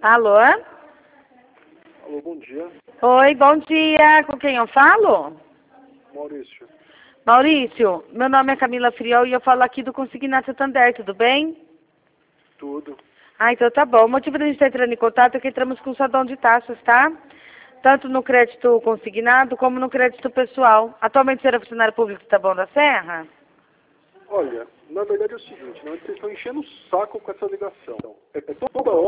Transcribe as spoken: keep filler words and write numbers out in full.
Alô? Alô, bom dia. Oi, bom dia. Com quem eu falo? Maurício. Maurício, meu nome é Camila Friol e eu falo aqui do Consignado Santander, tudo bem? Tudo. Ah, então tá bom. O motivo da gente estar entrando em contato é que entramos com sadão de taxas, tá? Tanto no crédito consignado como no crédito pessoal. Atualmente você era funcionário público do Taboão da Serra? Olha, na verdade é o seguinte, não, vocês estão enchendo o saco com essa ligação. É, é toda hora